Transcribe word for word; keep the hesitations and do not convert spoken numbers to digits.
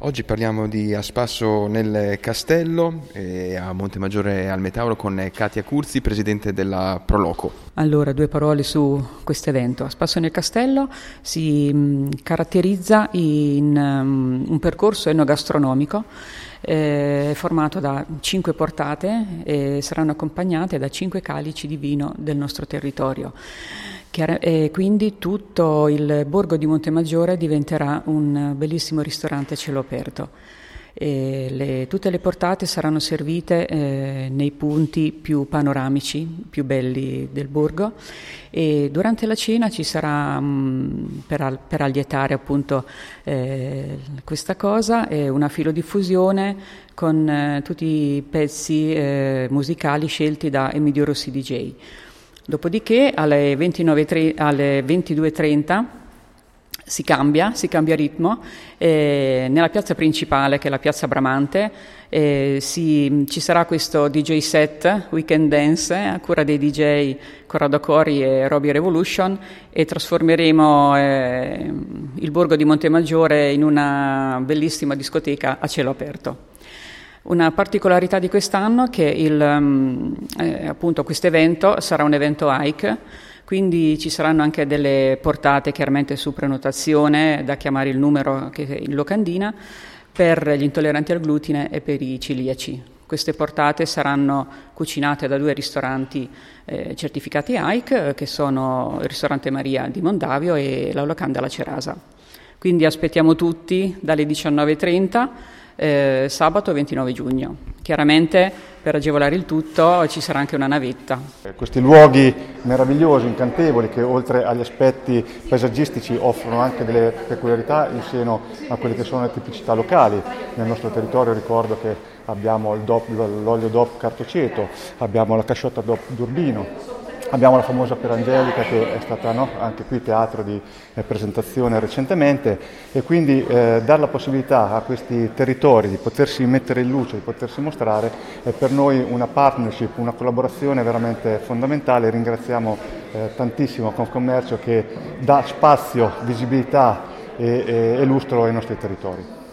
Oggi parliamo di A Spasso nel Castello e a Montemaggiore al Metauro con Katia Curzi, presidente della Proloco. Allora, due parole su questo evento. A Spasso nel Castello si mh, caratterizza in um, un percorso enogastronomico eh, formato da cinque portate e saranno accompagnate da cinque calici di vino del nostro territorio. E quindi tutto il borgo di Montemaggiore diventerà un bellissimo ristorante a cielo aperto. E le, tutte le portate saranno servite eh, nei punti più panoramici, più belli del borgo, e durante la cena ci sarà, mh, per, per allietare appunto eh, questa cosa, eh, una filodiffusione con eh, tutti i pezzi eh, musicali scelti da Emidio Rossi D J. Dopodiché alle, ventinove, alle ventidue e trenta si cambia, si cambia ritmo, eh, nella piazza principale, che è la piazza Bramante, eh, si, ci sarà questo D J set, Weekend Dance, eh, a cura dei D J Corrado Cori e Robbie Revolution, e trasformeremo eh, il borgo di Montemaggiore in una bellissima discoteca a cielo aperto. Una particolarità di quest'anno è che il, eh, appunto questo evento sarà un evento hike, quindi ci saranno anche delle portate chiaramente su prenotazione, da chiamare il numero che è in locandina, per gli intolleranti al glutine e per i celiaci. Queste portate saranno cucinate da due ristoranti eh, certificati hike, che sono il ristorante Maria di Mondavio e la locanda La Cerasa. Quindi aspettiamo tutti dalle diciannove e trenta, Eh, sabato ventinove giugno. Chiaramente per agevolare il tutto ci sarà anche una navetta. Questi luoghi meravigliosi, incantevoli, che oltre agli aspetti paesaggistici offrono anche delle peculiarità in seno a quelle che sono le tipicità locali. Nel nostro territorio ricordo che abbiamo il D O P, l'olio D O P Cartoceto, abbiamo la casciotta D O P d'Urbino, abbiamo la famosa Perangelica, che è stata no, anche qui teatro di eh, presentazione recentemente, e quindi eh, dare la possibilità a questi territori di potersi mettere in luce, di potersi mostrare, è per noi una partnership, una collaborazione veramente fondamentale. Ringraziamo eh, tantissimo Confcommercio, che dà spazio, visibilità e, e, e lustro ai nostri territori.